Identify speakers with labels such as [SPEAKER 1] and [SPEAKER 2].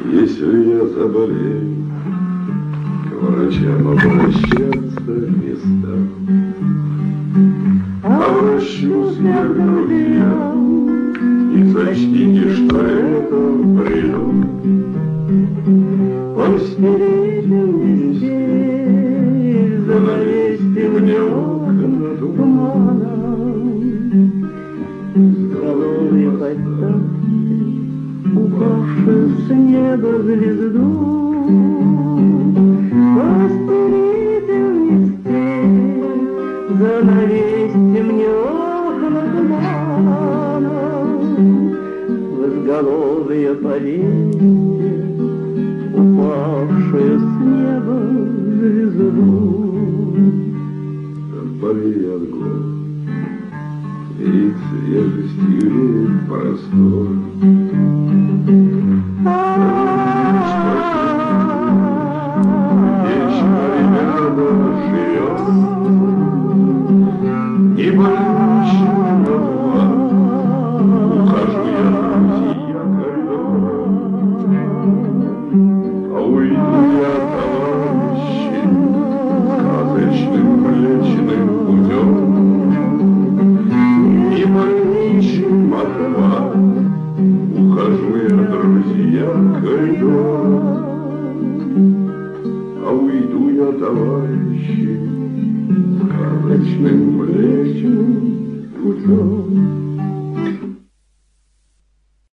[SPEAKER 1] Если я заболею, к врачам обращаться не стану. Обращусь я к друзьям, и сочтите, что это приду. Постелите мне, занавесьте мне окна туманом. Здоровье поставьте, упавшую с неба звезду. Постелите вместе, занавесьте мне окна туманом. В изголовье повесьте упавшую с неба звезду. Вдали от гор и свежестью веет простор. Вечно рядом живет и больше на два. Ухожу я, друзья, коридор, а уйду я, товарищи, сказочным млечным путем. И больничный Москва, ухожу я, друзья, коридор, а уйду я, товарищи, сказочным млечным путем.